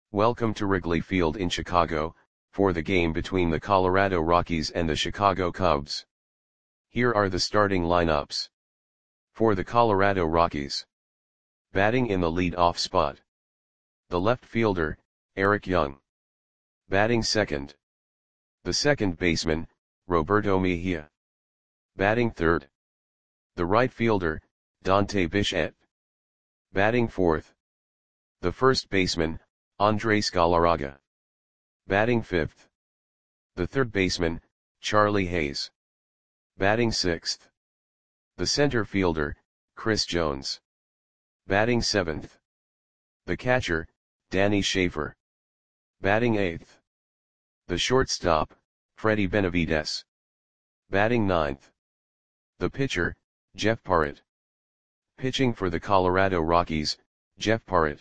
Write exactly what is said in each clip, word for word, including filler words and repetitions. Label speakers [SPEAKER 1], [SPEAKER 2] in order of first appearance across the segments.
[SPEAKER 1] Welcome to Wrigley Field in Chicago, for the game between the Colorado Rockies and the Chicago Cubs. Here are the starting lineups. For the Colorado Rockies. Batting in the lead-off spot. The left fielder, Eric Young. Batting second. The second baseman, Roberto Mejia. Batting third. The right fielder, Dante Bichette. Batting fourth. The first baseman, Andres Galarraga. Batting fifth. The third baseman, Charlie Hayes. Batting sixth. The center fielder, Chris Jones. Batting seventh. The catcher, Danny Schaefer. Batting eighth. The shortstop, Freddie Benavides. Batting ninth. The pitcher, Jeff Parrott. Pitching for the Colorado Rockies, Jeff Parrott.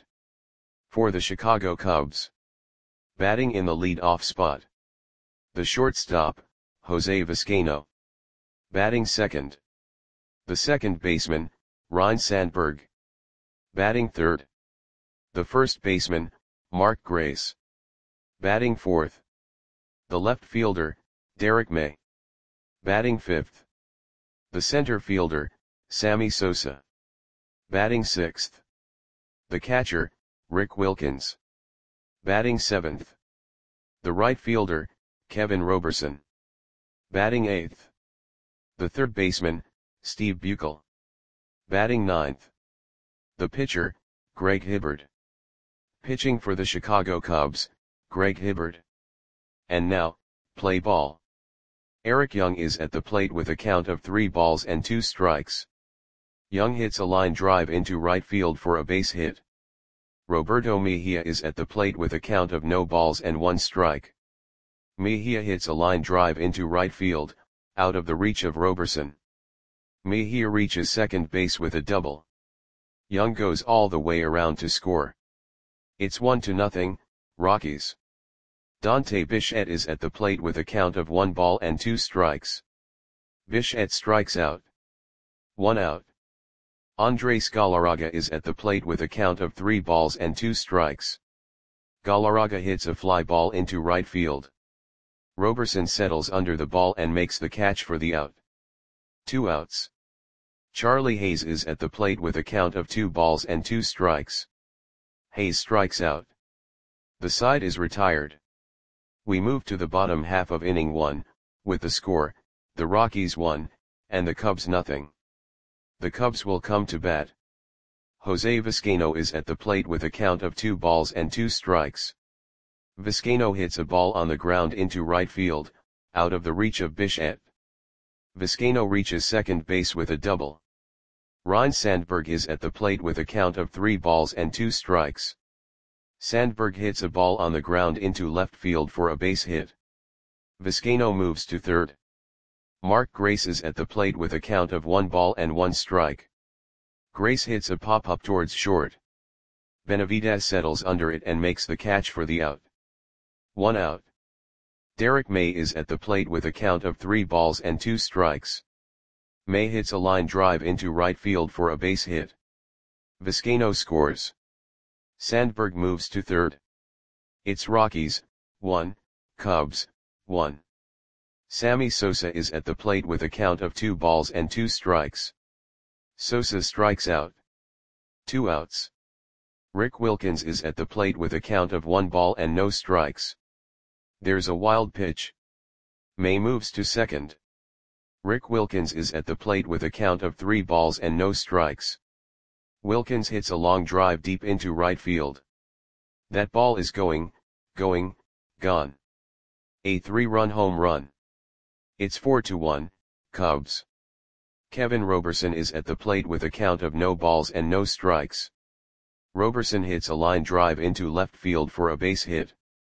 [SPEAKER 1] For the Chicago Cubs. Batting in the lead-off spot. The shortstop, Jose Vizcaino. Batting second. The second baseman, Ryne Sandberg. Batting third. The first baseman, Mark Grace. Batting fourth. The left fielder, Derek May. Batting fifth. The center fielder, Sammy Sosa. Batting sixth. The catcher, Rick Wilkins. Batting seventh. The right fielder, Kevin Roberson. Batting eighth. The third baseman, Steve Buechele. Batting ninth. The pitcher, Greg Hibbard. Pitching for the Chicago Cubs, Greg Hibbard. And now, play ball. Eric Young is at the plate with a count of three balls and two strikes. Young hits a line drive into right field for a base hit. Roberto Mejia is at the plate with a count of no balls and one strike. Mejia hits a line drive into right field, out of the reach of Roberson. Mejia reaches second base with a double. Young goes all the way around to score. It's one to nothing, Rockies. Dante Bichette is at the plate with a count of one ball and two strikes. Bichette strikes out. One out. Andres Galarraga is at the plate with a count of three balls and two strikes. Galarraga hits a fly ball into right field. Roberson settles under the ball and makes the catch for the out. Two outs. Charlie Hayes is at the plate with a count of two balls and two strikes. Hayes strikes out. The side is retired. We move to the bottom half of inning one, with the score, the Rockies one, and the Cubs nothing. The Cubs will come to bat. Jose Vizcaino is at the plate with a count of two balls and two strikes. Vizcaino hits a ball on the ground into right field, out of the reach of Bichette. Vizcaino reaches second base with a double. Ryne Sandberg is at the plate with a count of three balls and two strikes. Sandberg hits a ball on the ground into left field for a base hit. Vizcaino moves to third. Mark Grace is at the plate with a count of one ball and one strike. Grace hits a pop-up towards short. Benavides settles under it and makes the catch for the out. One out. Derek May is at the plate with a count of three balls and two strikes. May hits a line drive into right field for a base hit. Vizcaino scores. Sandberg moves to third. It's Rockies, one, Cubs, one. Sammy Sosa is at the plate with a count of two balls and two strikes. Sosa strikes out. Two outs. Rick Wilkins is at the plate with a count of one ball and no strikes. There's a wild pitch. May moves to second. Rick Wilkins is at the plate with a count of three balls and no strikes. Wilkins hits a long drive deep into right field. That ball is going, going, gone. A three-run home run. It's four to one, Cubs. Kevin Roberson is at the plate with a count of no balls and no strikes. Roberson hits a line drive into left field for a base hit.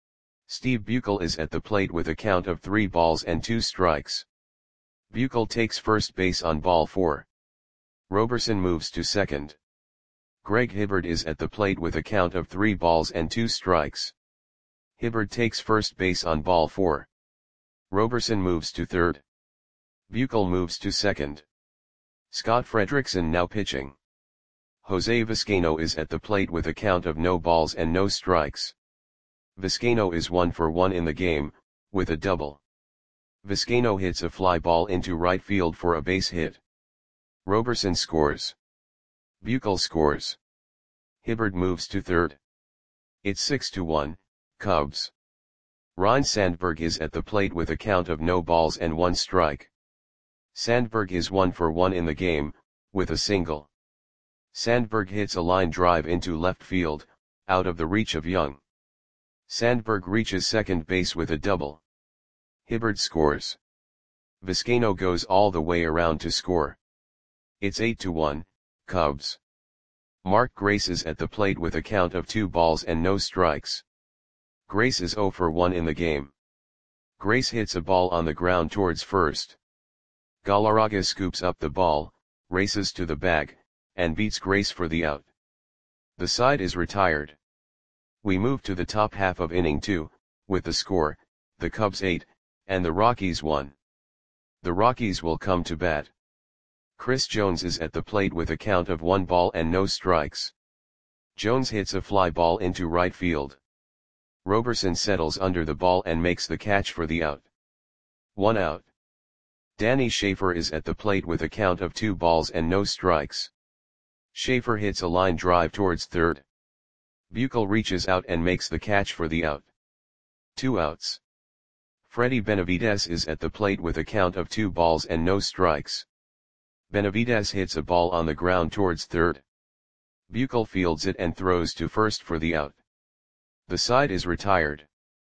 [SPEAKER 1] Steve Buechele is at the plate with a count of three balls and two strikes. Buechele takes first base on ball four. Roberson moves to second. Greg Hibbard is at the plate with a count of three balls and two strikes. Hibbard takes first base on ball four. Roberson moves to third. Buechele moves to second. Scott Frederickson now pitching. Jose Vizcaino is at the plate with a count of no balls and no strikes. Vizcaino is one for one in the game, with a double. Vizcaino hits a fly ball into right field for a base hit. Roberson scores. Buechel scores. Hibbert moves to third. It's six to one, Cubs. Ryne Sandberg is at the plate with a count of no balls and one strike. Sandberg is one for one in the game, with a single. Sandberg hits a line drive into left field, out of the reach of Young. Sandberg reaches second base with a double. Hibbert scores. Vizcaino goes all the way around to score. It's eight to one, Cubs. Mark Grace is at the plate with a count of two balls and no strikes. Grace is zero for one in the game. Grace hits a ball on the ground towards first. Galarraga scoops up the ball, races to the bag, and beats Grace for the out. The side is retired. We move to the top half of inning two, with the score, the Cubs eight, and the Rockies one. The Rockies will come to bat. Chris Jones is at the plate with a count of one ball and no strikes. Jones hits a fly ball into right field. Roberson settles under the ball and makes the catch for the out. One out. Danny Schaefer is at the plate with a count of two balls and no strikes. Schaefer hits a line drive towards third. Buechel reaches out and makes the catch for the out. Two outs. Freddie Benavidez is at the plate with a count of two balls and no strikes. Benavidez hits a ball on the ground towards third. Buechel fields it and throws to first for the out. The side is retired.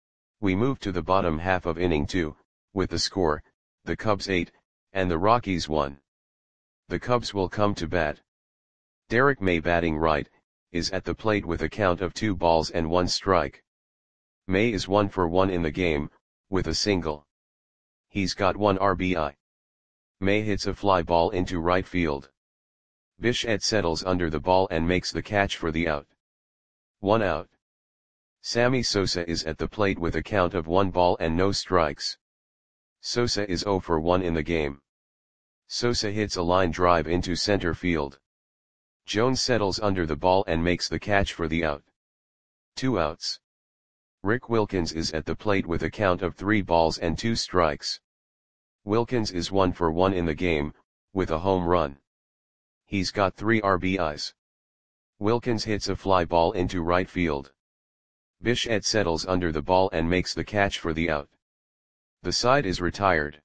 [SPEAKER 1] We move to the bottom half of inning two, with the score, the Cubs eight, and the Rockies one. The Cubs will come to bat. Derek May, batting right, is at the plate with a count of two balls and one strike. May is one for one in the game, with a single. He's got one R B I. May hits a fly ball into right field. Bichette settles under the ball and makes the catch for the out. One out. Sammy Sosa is at the plate with a count of one ball and no strikes. Sosa is zero for one in the game. Sosa hits a line drive into center field. Jones settles under the ball and makes the catch for the out. Two outs. Rick Wilkins is at the plate with a count of three balls and two strikes. Wilkins is one for one in the game, with a home run. He's got three R B Is. Wilkins hits a fly ball into right field. Bichette settles under the ball and makes the catch for the out. The side is retired.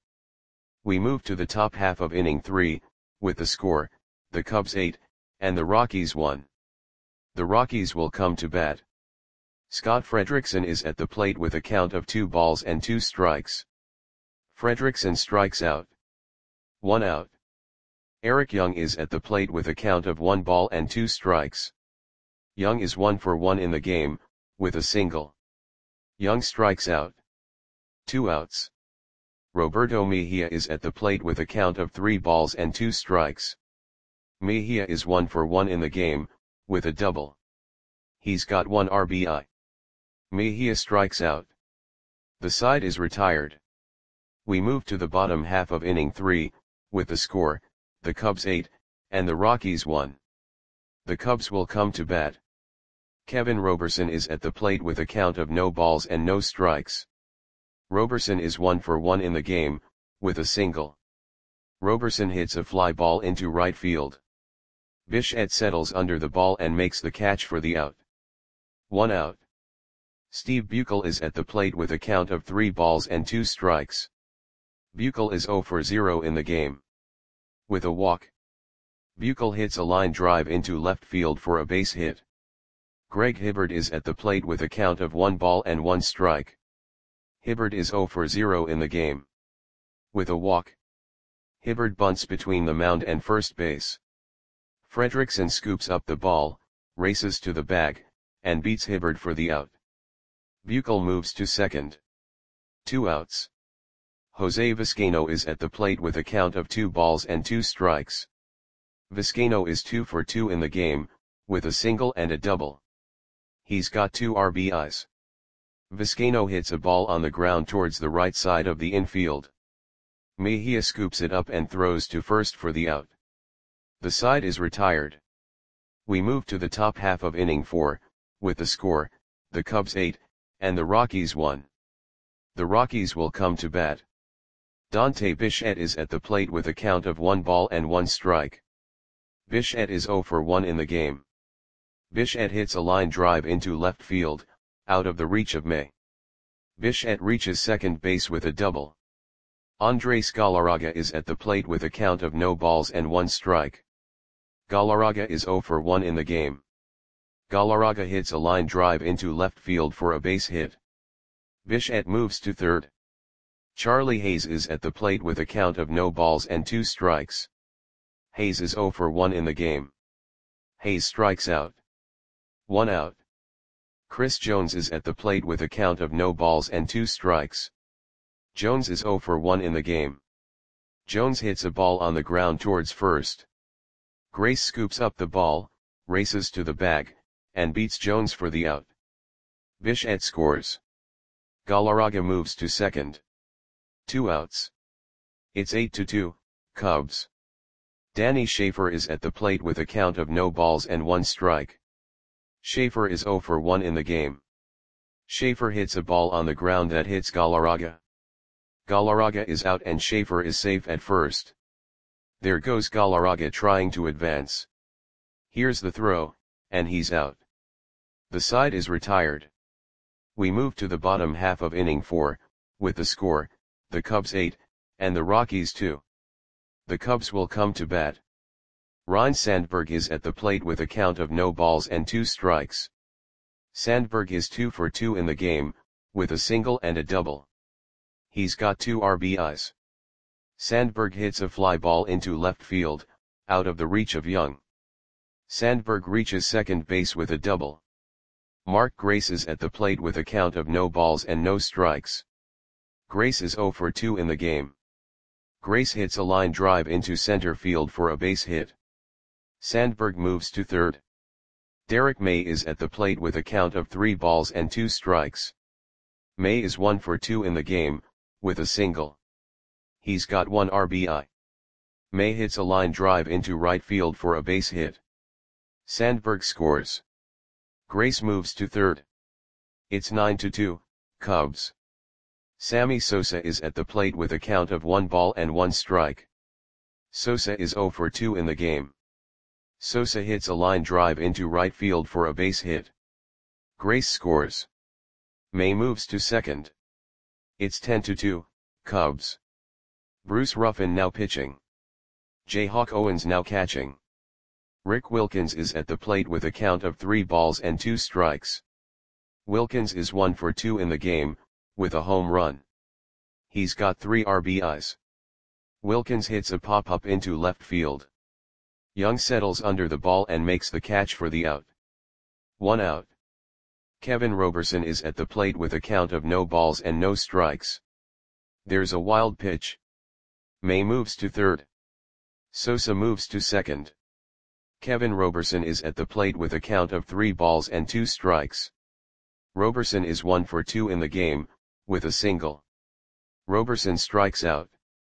[SPEAKER 1] We move to the top half of inning three, with the score, the Cubs eight, and the Rockies one. The Rockies will come to bat. Scott Frederickson is at the plate with a count of two balls and two strikes. Frederickson strikes out. One out. Eric Young is at the plate with a count of one ball and two strikes. Young is one for one in the game, with a single. Young strikes out. Two outs. Roberto Mejia is at the plate with a count of three balls and two strikes. Mejia is one for one in the game, with a double. He's got one R B I. Mejia strikes out. The side is retired. We move to the bottom half of inning three, with the score, the Cubs eight, and the Rockies one. The Cubs will come to bat. Kevin Roberson is at the plate with a count of no balls and no strikes. Roberson is one for one in the game, with a single. Roberson hits a fly ball into right field. Bichette settles under the ball and makes the catch for the out. One out. Steve Buechel is at the plate with a count of three balls and two strikes. Buechel is zero for zero in the game. With a walk. Buechel hits a line drive into left field for a base hit. Greg Hibbert is at the plate with a count of one ball and one strike. Hibbert is zero for zero in the game. With a walk. Hibbert bunts between the mound and first base. Frederickson scoops up the ball, races to the bag, and beats Hibbert for the out. Buechel moves to second. Two outs. Jose Vizcaino is at the plate with a count of two balls and two strikes. Vizcaino is two for two in the game, with a single and a double. He's got two R B Is. Vizcaino hits a ball on the ground towards the right side of the infield. Mejia scoops it up and throws to first for the out. The side is retired. We move to the top half of inning four, with the score, the Cubs eight, and the Rockies won. The Rockies will come to bat. Dante Bichette is at the plate with a count of one ball and one strike. Bichette is zero for one in the game. Bichette hits a line drive into left field, out of the reach of May. Bichette reaches second base with a double. Andres Galarraga is at the plate with a count of no balls and one strike. Galarraga is zero for one in the game. Galarraga hits a line drive into left field for a base hit. Bichette moves to third. Charlie Hayes is at the plate with a count of no balls and two strikes. Hayes is zero for one in the game. Hayes strikes out. One out. Chris Jones is at the plate with a count of no balls and two strikes. Jones is zero for one in the game. Jones hits a ball on the ground towards first. Grace scoops up the ball, races to the bag, and beats Jones for the out. Bichette scores. Galarraga moves to second. Two outs. It's eight to two, Cubs. Danny Schaefer is at the plate with a count of no balls and one strike. Schaefer is zero for one in the game. Schaefer hits a ball on the ground that hits Galarraga. Galarraga is out and Schaefer is safe at first. There goes Galarraga trying to advance. Here's the throw, and he's out. The side is retired. We move to the bottom half of inning four, with the score, the Cubs eight, and the Rockies two. The Cubs will come to bat. Ryne Sandberg is at the plate with a count of no balls and two strikes. Sandberg is two for two in the game, with a single and a double. He's got two R B Is. Sandberg hits a fly ball into left field, out of the reach of Young. Sandberg reaches second base with a double. Mark Grace is at the plate with a count of no balls and no strikes. Grace is zero for two in the game. Grace hits a line drive into center field for a base hit. Sandberg moves to third. Derek May is at the plate with a count of three balls and two strikes. May is one for two in the game, with a single. He's got one R B I. May hits a line drive into right field for a base hit. Sandberg scores. Grace moves to third. It's nine to two, Cubs. Sammy Sosa is at the plate with a count of one ball and one strike. Sosa is zero for two in the game. Sosa hits a line drive into right field for a base hit. Grace scores. May moves to second. It's ten to two, Cubs. Bruce Ruffin now pitching. Jayhawk Owens now catching. Rick Wilkins is at the plate with a count of three balls and two strikes. Wilkins is one for two in the game, with a home run. He's got three R B Is. Wilkins hits a pop-up into left field. Young settles under the ball and makes the catch for the out. One out. Kevin Roberson is at the plate with a count of no balls and no strikes. There's a wild pitch. May moves to third. Sosa moves to second. Kevin Roberson is at the plate with a count of three balls and two strikes. Roberson is one for two in the game, with a single. Roberson strikes out.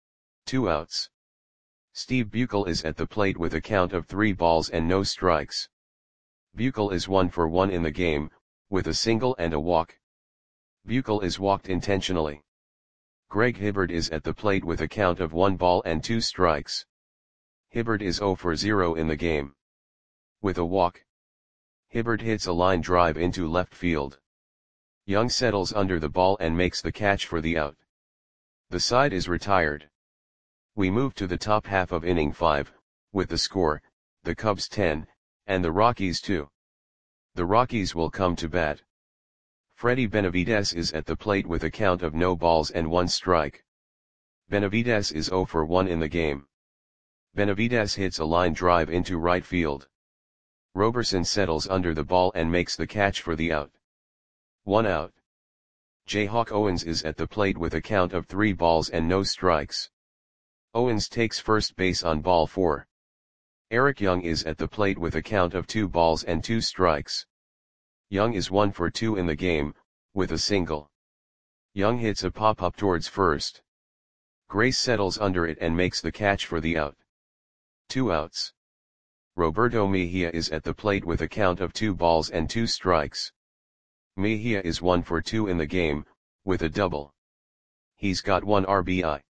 [SPEAKER 1] Two outs. Steve Buechel is at the plate with a count of three balls and no strikes. Buechel is one for one in the game, with a single and a walk. Buechel is walked intentionally. Greg Hibbert is at the plate with a count of one ball and two strikes. Hibbert is zero for zero in the game. With a walk. Hibbert hits a line drive into left field. Young settles under the ball and makes the catch for the out. The side is retired. We move to the top half of inning five, with the score, the Cubs ten, and the Rockies two. The Rockies will come to bat. Freddie Benavidez is at the plate with a count of no balls and one strike. Benavidez is zero for one in the game. Benavidez hits a line drive into right field. Roberson settles under the ball and makes the catch for the out. One out. Jayhawk Owens is at the plate with a count of three balls and no strikes. Owens takes first base on ball four. Eric Young is at the plate with a count of two balls and two strikes. Young is one for two in the game, with a single. Young hits a pop-up towards first. Grace settles under it and makes the catch for the out. Two outs. Roberto Mejia is at the plate with a count of two balls and two strikes. Mejia is one for two in the game, with a double. He's got one R B I.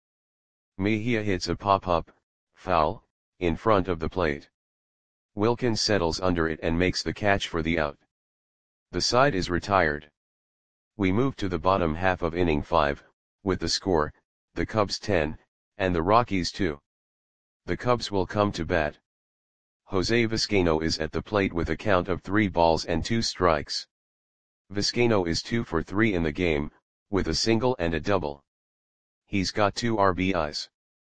[SPEAKER 1] Mejia hits a pop-up, foul, in front of the plate. Wilkins settles under it and makes the catch for the out. The side is retired. We move to the bottom half of inning five, with the score, the Cubs ten, and the Rockies two. The Cubs will come to bat. Jose Vizcaino is at the plate with a count of three balls and two strikes. Vizcaino is two for three in the game, with a single and a double. He's got two R B Is.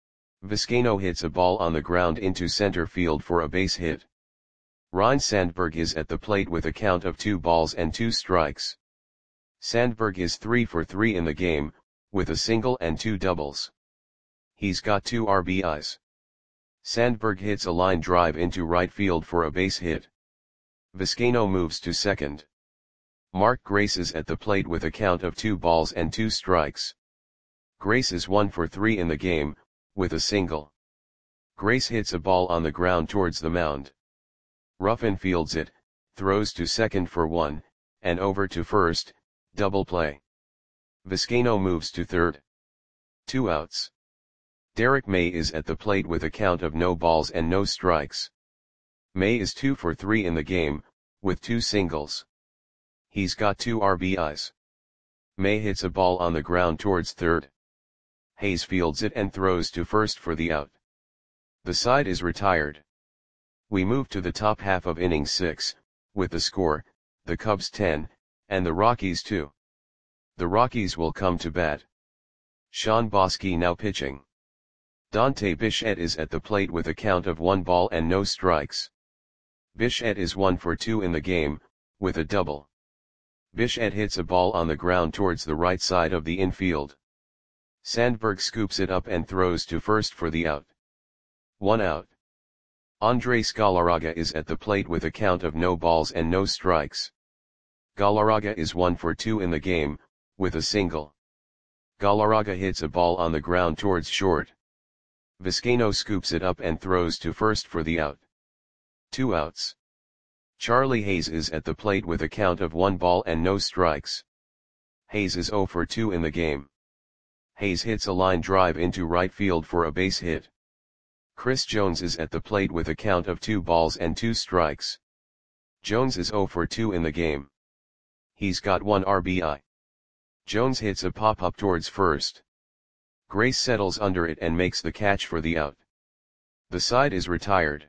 [SPEAKER 1] Vizcaino hits a ball on the ground into center field for a base hit. Ryne Sandberg is at the plate with a count of two balls and two strikes. Sandberg is three for three in the game, with a single and two doubles. He's got two R B Is. Sandberg hits a line drive into right field for a base hit. Vizcaino moves to second. Mark Grace is at the plate with a count of two balls and two strikes. Grace is one for three in the game, with a single. Grace hits a ball on the ground towards the mound. Ruffin fields it, throws to second for one, and over to first, double play. Vizcaino moves to third. Two outs. Derek May is at the plate with a count of no balls and no strikes. May is two for three in the game, with two singles. He's got two R B Is. May hits a ball on the ground towards third. Hayes fields it and throws to first for the out. The side is retired. We move to the top half of inning six, with the score, the Cubs ten, and the Rockies two. The Rockies will come to bat. Sean Bosky now pitching. Dante Bichette is at the plate with a count of one ball and no strikes. Bichette is one for two in the game, with a double. Bichette hits a ball on the ground towards the right side of the infield. Sandberg scoops it up and throws to first for the out. One out. Andres Galarraga is at the plate with a count of no balls and no strikes. Galarraga is one for two in the game, with a single. Galarraga hits a ball on the ground towards short. Vizcaino scoops it up and throws to first for the out. Two outs. Charlie Hayes is at the plate with a count of one ball and no strikes. Hayes is zero for two in the game. Hayes hits a line drive into right field for a base hit. Chris Jones is at the plate with a count of two balls and two strikes. Jones is zero for two in the game. He's got one R B I. Jones hits a pop-up towards first. Grace settles under it and makes the catch for the out. The side is retired.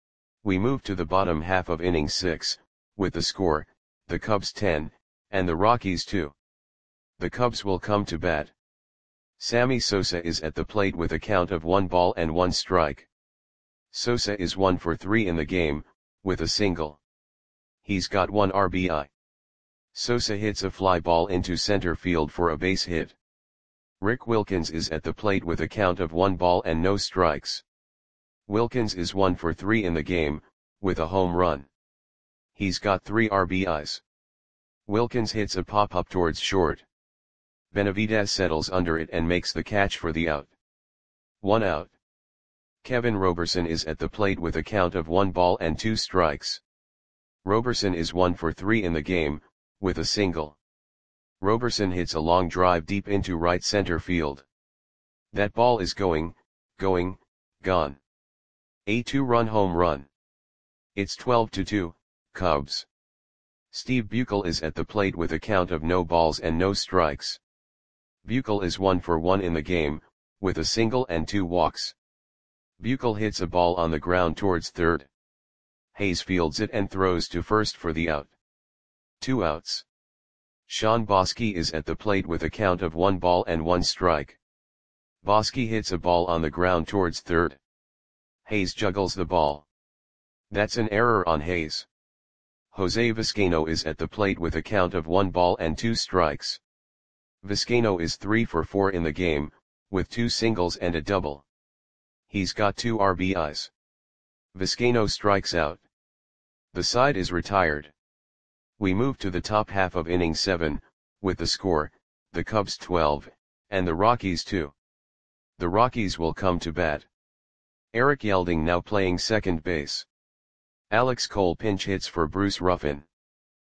[SPEAKER 1] We move to the bottom half of inning six, with the score, the Cubs ten, and the Rockies two. The Cubs will come to bat. Sammy Sosa is at the plate with a count of one ball and one strike. Sosa is one for three in the game, with a single. He's got one R B I. Sosa hits a fly ball into center field for a base hit. Rick Wilkins is at the plate with a count of one ball and no strikes. Wilkins is one for three in the game, with a home run. He's got three R B Is. Wilkins hits a pop-up towards short. Benavidez settles under it and makes the catch for the out. One out. Kevin Roberson is at the plate with a count of one ball and two strikes. Roberson is one for three in the game, with a single. Roberson hits a long drive deep into right center field. That ball is going, going, gone. A two-run home run. It's twelve to two, Cubs. Steve Buechel is at the plate with a count of no balls and no strikes. Buechel is one for one in the game, with a single and two walks. Buechel hits a ball on the ground towards third. Hayes fields it and throws to first for the out. Two outs. Sean Bosky is at the plate with a count of one ball and one strike. Bosky hits a ball on the ground towards third. Hayes juggles the ball. That's an error on Hayes. Jose Vizcaino is at the plate with a count of one ball and two strikes. Vizcaino is three for four in the game, with two singles and a double. He's got two R B Is. Vizcaino strikes out. The side is retired. We move to the top half of inning seven, with the score, the Cubs twelve, and the Rockies two. The Rockies will come to bat. Eric Yelding now playing second base. Alex Cole pinch hits for Bruce Ruffin.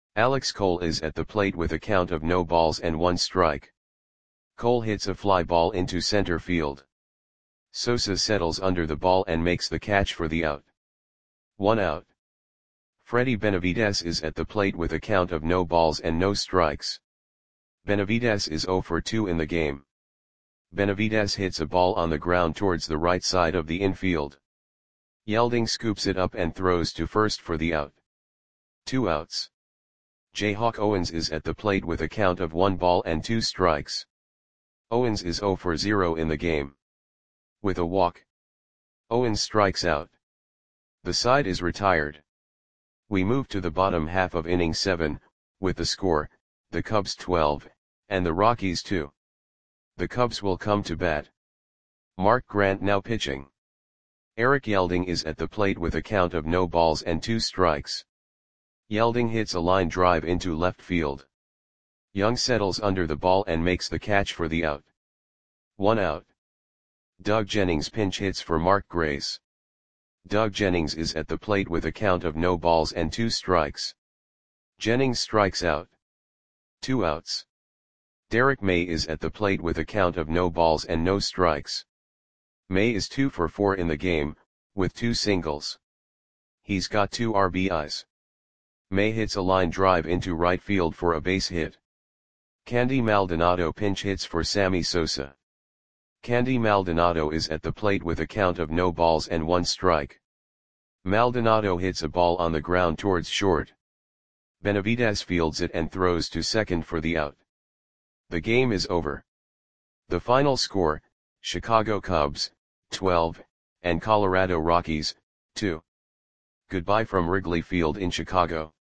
[SPEAKER 1] Alex Cole is at the plate with a count of no balls and one strike. Cole hits a fly ball into center field. Sosa settles under the ball and makes the catch for the out. One out. Freddy Benavides is at the plate with a count of no balls and no strikes. Benavides is zero for two in the game. Benavides hits a ball on the ground towards the right side of the infield. Yelding scoops it up and throws to first for the out. Two outs. Jayhawk Owens is at the plate with a count of one ball and two strikes. Owens is zero for zero in the game. With a walk, Owens strikes out. The side is retired. We move to the bottom half of inning seven, with the score, the Cubs twelve, and the Rockies two. The Cubs will come to bat. Mark Grant now pitching. Eric Yelding is at the plate with a count of no balls and two strikes. Yelding hits a line drive into left field. Young settles under the ball and makes the catch for the out. One out. Doug Jennings pinch hits for Mark Grace. Doug Jennings is at the plate with a count of no balls and two strikes. Jennings strikes out. Two outs. Derek May is at the plate with a count of no balls and no strikes. May is two for four in the game, with two singles. He's got two R B Is. May hits a line drive into right field for a base hit. Candy Maldonado pinch hits for Sammy Sosa. Candy Maldonado is at the plate with a count of no balls and one strike. Maldonado hits a ball on the ground towards short. Benavides fields it and throws to second for the out. The game is over. The final score, Chicago Cubs, twelve, and Colorado Rockies, two. Goodbye from Wrigley Field in Chicago.